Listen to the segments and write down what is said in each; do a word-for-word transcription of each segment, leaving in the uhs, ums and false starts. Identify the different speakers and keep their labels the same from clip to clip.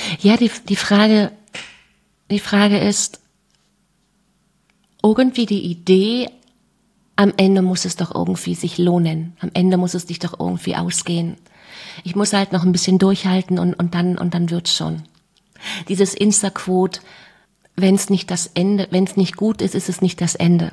Speaker 1: Ja, die, die Frage, die Frage ist, irgendwie die Idee, am Ende muss es doch irgendwie sich lohnen. Am Ende muss es dich doch irgendwie ausgehen. Ich muss halt noch ein bisschen durchhalten und, und dann, und dann wird's schon. Dieses Insta-Quote, wenn es nicht das Ende, wenn es nicht gut ist, ist es nicht das Ende.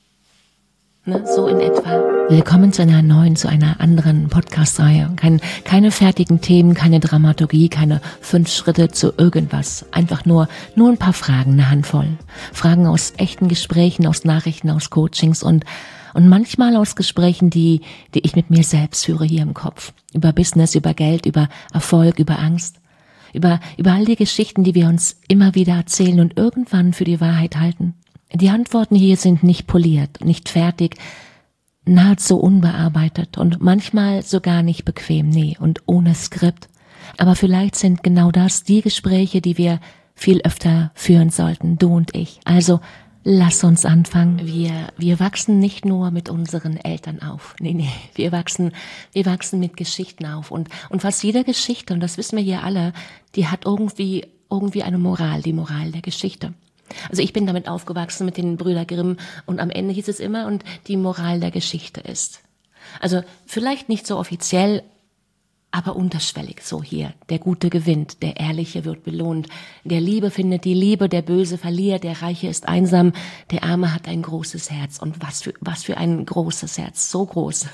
Speaker 1: Ne? So in etwa. Willkommen zu einer neuen, zu einer anderen Podcast-Reihe. Kein, keine fertigen Themen, keine Dramaturgie, keine fünf Schritte zu irgendwas. Einfach nur, nur ein paar Fragen, eine Handvoll. Fragen aus echten Gesprächen, aus Nachrichten, aus Coachings und, und manchmal aus Gesprächen, die, die ich mit mir selbst führe hier im Kopf. Über Business, über Geld, über Erfolg, über Angst. Über, über all die Geschichten, die wir uns immer wieder erzählen und irgendwann für die Wahrheit halten. Die Antworten hier sind nicht poliert, nicht fertig, nahezu unbearbeitet und manchmal sogar nicht bequem, nee, und ohne Skript. Aber vielleicht sind genau das die Gespräche, die wir viel öfter führen sollten, du und ich. Also lass uns anfangen. Wir, wir wachsen nicht nur mit unseren Eltern auf. Nee, nee, wir wachsen, wir wachsen mit Geschichten auf. Und, und fast jede Geschichte, und das wissen wir hier alle, die hat irgendwie, irgendwie eine Moral, die Moral der Geschichte. Also ich bin damit aufgewachsen mit den Brüder Grimm und am Ende hieß es immer, und die Moral der Geschichte ist. Also vielleicht nicht so offiziell, aber unterschwellig so hier. Der Gute gewinnt, der Ehrliche wird belohnt, der Liebe findet die Liebe, der Böse verliert, der Reiche ist einsam, der Arme hat ein großes Herz. Und was für, was für ein großes Herz, so groß.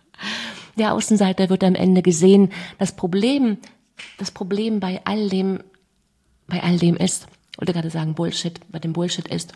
Speaker 1: Der Außenseiter wird am Ende gesehen. Das Problem, das Problem bei all dem, bei all dem ist, ich wollte gerade sagen Bullshit, bei dem Bullshit ist,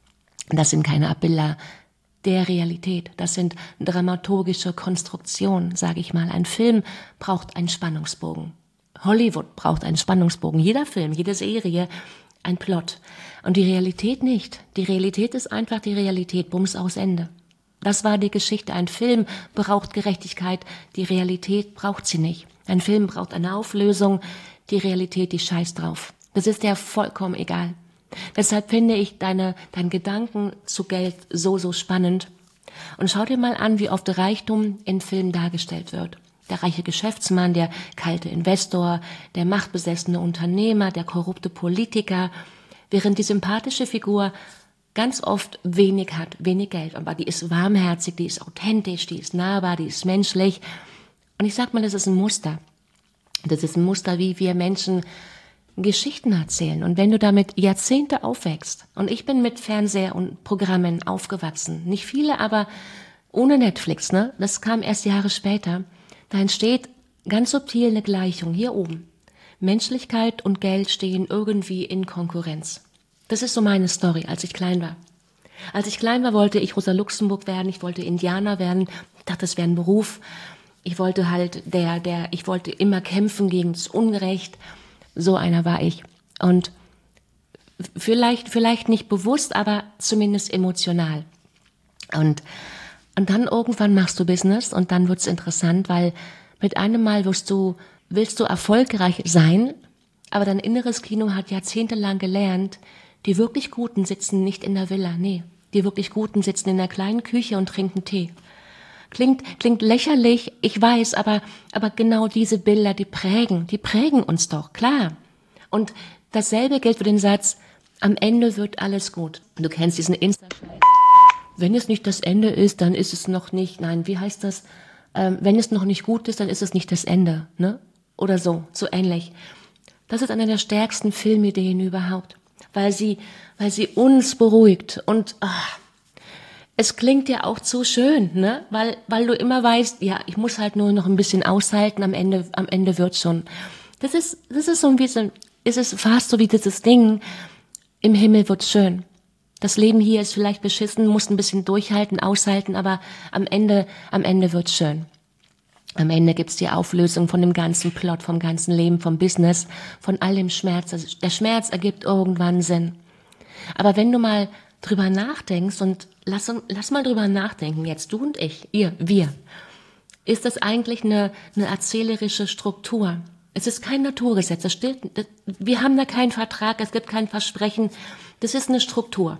Speaker 1: das sind keine Abbilder der Realität. Das sind dramaturgische Konstruktionen, sage ich mal. Ein Film braucht einen Spannungsbogen. Hollywood braucht einen Spannungsbogen. Jeder Film, jede Serie, ein Plot. Und die Realität nicht. Die Realität ist einfach die Realität, Bums aus Ende. Das war die Geschichte. Ein Film braucht Gerechtigkeit, die Realität braucht sie nicht. Ein Film braucht eine Auflösung, die Realität, die scheißt drauf. Das ist ja vollkommen egal. Deshalb finde ich deine, dein Gedanken zu Geld so, so spannend. Und schau dir mal an, wie oft Reichtum in Filmen dargestellt wird. Der reiche Geschäftsmann, der kalte Investor, der machtbesessene Unternehmer, der korrupte Politiker, während die sympathische Figur ganz oft wenig hat, wenig Geld. Aber die ist warmherzig, die ist authentisch, die ist nahbar, die ist menschlich. Und ich sag mal, das ist ein Muster. Das ist ein Muster, wie wir Menschen Geschichten erzählen. Und wenn du damit Jahrzehnte aufwächst, und ich bin mit Fernseher und Programmen aufgewachsen, nicht viele, aber ohne Netflix, ne? Das kam erst Jahre später, da entsteht ganz subtil eine Gleichung hier oben. Menschlichkeit und Geld stehen irgendwie in Konkurrenz. Das ist so meine Story, als ich klein war. Als ich klein war, wollte ich Rosa Luxemburg werden, ich wollte Indianer werden, ich dachte, das wäre ein Beruf. Ich wollte halt der, der, ich wollte immer kämpfen gegen das Unrecht. So einer war ich. Und vielleicht, vielleicht nicht bewusst, aber zumindest emotional. Und, und dann irgendwann machst du Business und dann wird's interessant, weil mit einem Mal wirst du, willst du erfolgreich sein, aber dein inneres Kino hat jahrzehntelang gelernt, die wirklich Guten sitzen nicht in der Villa, nee. Die wirklich Guten sitzen in der kleinen Küche und trinken Tee. Klingt, klingt lächerlich, ich weiß, aber, aber genau diese Bilder, die prägen, die prägen uns doch, klar. Und dasselbe gilt für den Satz, am Ende wird alles gut. Du kennst diesen Insta-Scheiß. Wenn es nicht das Ende ist, dann ist es noch nicht, nein, wie heißt das? Ähm, wenn es noch nicht gut ist, dann ist es nicht das Ende, ne? Oder so, so ähnlich. Das ist eine der stärksten Filmideen überhaupt, weil sie, weil sie uns beruhigt und, ach, es klingt ja auch zu schön, ne? Weil, weil du immer weißt, ja, ich muss halt nur noch ein bisschen aushalten, am Ende, am Ende wird's schon. Das ist, das ist so ein bisschen, ist es fast so wie dieses Ding, im Himmel wird's schön. Das Leben hier ist vielleicht beschissen, musst ein bisschen durchhalten, aushalten, aber am Ende, am Ende wird's schön. Am Ende gibt's die Auflösung von dem ganzen Plot, vom ganzen Leben, vom Business, von all dem Schmerz. Also der Schmerz ergibt irgendwann Sinn. Aber wenn du mal drüber nachdenkst und lass, lass mal drüber nachdenken, jetzt du und ich, ihr, wir, ist das eigentlich eine, eine erzählerische Struktur? Es ist kein Naturgesetz, das steht, das, wir haben da keinen Vertrag, es gibt kein Versprechen, das ist eine Struktur.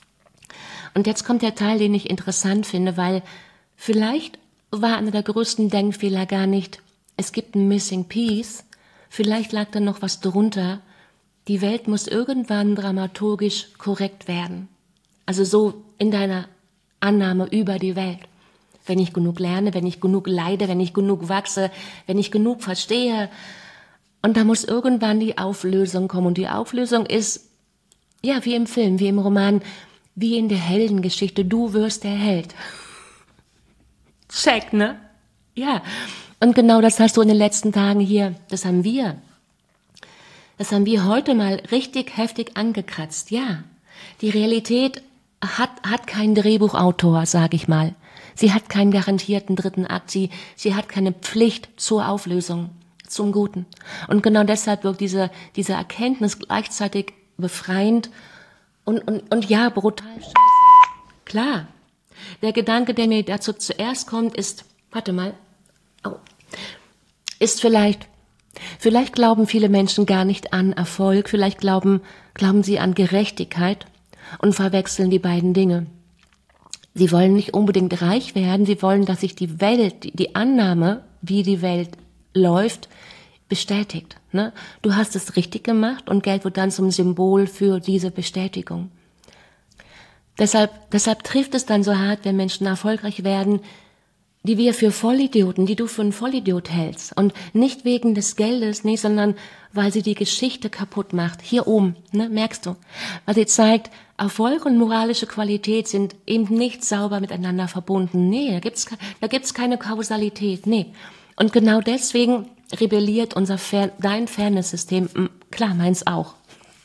Speaker 1: Und jetzt kommt der Teil, den ich interessant finde, weil vielleicht war einer der größten Denkfehler gar nicht, es gibt ein Missing Piece, vielleicht lag da noch was drunter, die Welt muss irgendwann dramaturgisch korrekt werden. Also so in deiner Annahme über die Welt. Wenn ich genug lerne, wenn ich genug leide, wenn ich genug wachse, wenn ich genug verstehe. Und da muss irgendwann die Auflösung kommen. Und die Auflösung ist, ja, wie im Film, wie im Roman, wie in der Heldengeschichte. Du wirst der Held. Check, ne? Ja. Und genau das hast du in den letzten Tagen hier, das haben wir. Das haben wir heute mal richtig heftig angekratzt. Ja, die Realität hat, hat keinen Drehbuchautor, sage ich mal. Sie hat keinen garantierten dritten Akt. Sie, sie hat keine Pflicht zur Auflösung, zum Guten. Und genau deshalb wirkt diese, diese Erkenntnis gleichzeitig befreiend und, und, und ja, brutal scheiße. Klar. Der Gedanke, der mir dazu zuerst kommt, ist, warte mal, oh, ist vielleicht, vielleicht glauben viele Menschen gar nicht an Erfolg, vielleicht glauben, glauben sie an Gerechtigkeit und verwechseln die beiden Dinge. Sie wollen nicht unbedingt reich werden, sie wollen, dass sich die Welt, die Annahme, wie die Welt läuft, bestätigt. Ne? Du hast es richtig gemacht und Geld wird dann zum Symbol für diese Bestätigung. Deshalb, deshalb trifft es dann so hart, wenn Menschen erfolgreich werden, die wir für Vollidioten, die du für einen Vollidiot hältst. Und nicht wegen des Geldes, nee, sondern weil sie die Geschichte kaputt macht. Hier oben, ne, merkst du. Weil sie zeigt, Erfolg und moralische Qualität sind eben nicht sauber miteinander verbunden. Nee, da gibt's, da gibt's keine Kausalität, nee. Und genau deswegen rebelliert unser Fair, dein Fairness-System, klar, meins auch.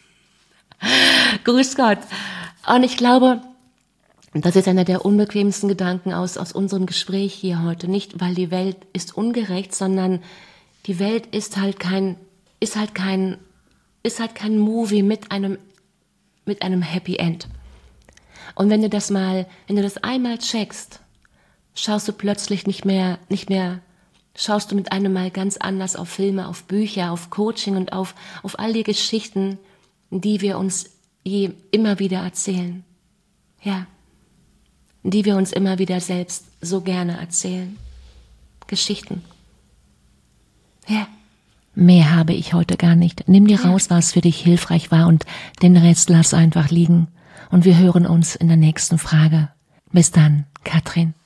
Speaker 1: Grüß Gott. Und ich glaube, das ist einer der unbequemsten Gedanken aus, aus unserem Gespräch hier heute. Nicht, weil die Welt ist ungerecht, sondern die Welt ist halt kein, ist halt kein, ist halt kein Movie mit einem, mit einem Happy End. Und wenn du das mal, wenn du das einmal checkst, schaust du plötzlich nicht mehr, nicht mehr, schaust du mit einem Mal ganz anders auf Filme, auf Bücher, auf Coaching und auf, auf all die Geschichten, die wir uns je, immer wieder erzählen. Ja. Die wir uns immer wieder selbst so gerne erzählen. Geschichten. Ja. Mehr habe ich heute gar nicht. Nimm dir raus, was für dich hilfreich war und den Rest lass einfach liegen. Und wir hören uns in der nächsten Frage. Bis dann, Katrin.